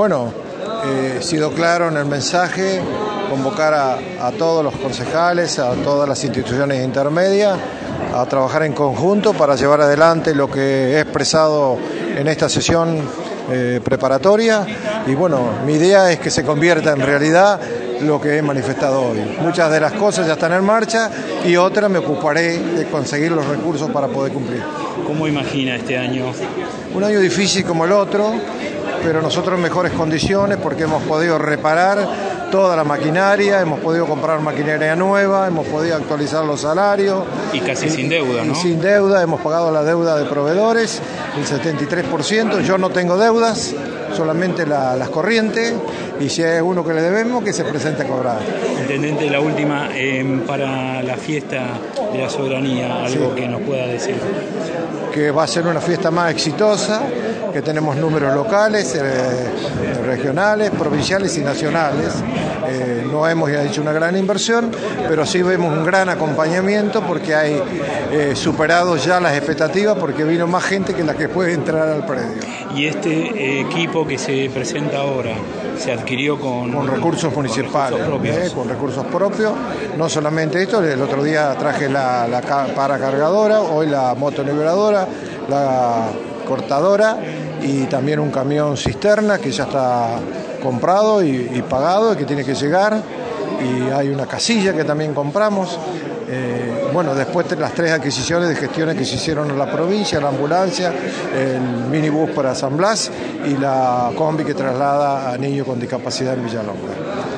Bueno, he sido claro en el mensaje, convocar a todos los concejales, a todas las instituciones intermedias, a trabajar en conjunto para llevar adelante lo que he expresado en esta sesión preparatoria. Y bueno, mi idea es que se convierta en realidad lo que he manifestado hoy. Muchas de las cosas ya están en marcha y otras me ocuparé de conseguir los recursos para poder cumplir. ¿Cómo imagina este año? Un año difícil como el otro, pero nosotros en mejores condiciones porque hemos podido reparar toda la maquinaria, hemos podido comprar maquinaria nueva, hemos podido actualizar los salarios. Y casi sin deuda, ¿no? Sin deuda, hemos pagado la deuda de proveedores, el 73%. Yo no tengo deudas, solamente las corrientes, y si hay uno que le debemos, que se presente a cobrar. Intendente, la última, para la fiesta de la soberanía, algo sí, que nos pueda decir. Que va a ser una fiesta más exitosa, que tenemos números locales, regionales, provinciales y nacionales. No hemos hecho una gran inversión, pero sí vemos un gran acompañamiento porque hay superado ya las expectativas, porque vino más gente que la que puede entrar al predio. ¿Y este equipo que se presenta ahora se adquirió con recursos municipales, con recursos propios? No solamente esto, el otro día traje la paracargadora, hoy la motoniveladora, la cortadora y también un camión cisterna que ya está comprado y pagado, que tiene que llegar, y hay una casilla que también compramos. Bueno, después de las 3 adquisiciones de gestiones que se hicieron en la provincia, la ambulancia, el minibús para San Blas y la combi que traslada a niños con discapacidad en Villalonga.